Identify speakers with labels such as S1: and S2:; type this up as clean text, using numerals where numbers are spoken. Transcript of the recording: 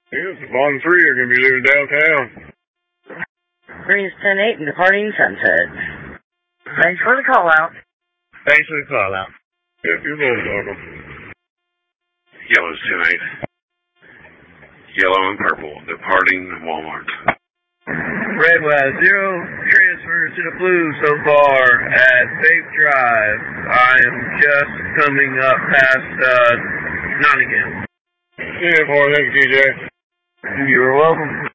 S1: Yes, the bottom three are going to be leaving downtown.
S2: Greens 10-8 and departing Sunset. Thanks for the call out.
S3: Thanks for the call out.
S1: Yep, you're most welcome.
S4: Yellow's 10-8. Yellow and purple, departing Walmart.
S3: Red West 0 transfers to the blue so far at Faith Drive. I am just coming up past Nottingham.
S1: Yeah, boy, thank you, TJ.
S3: You're welcome.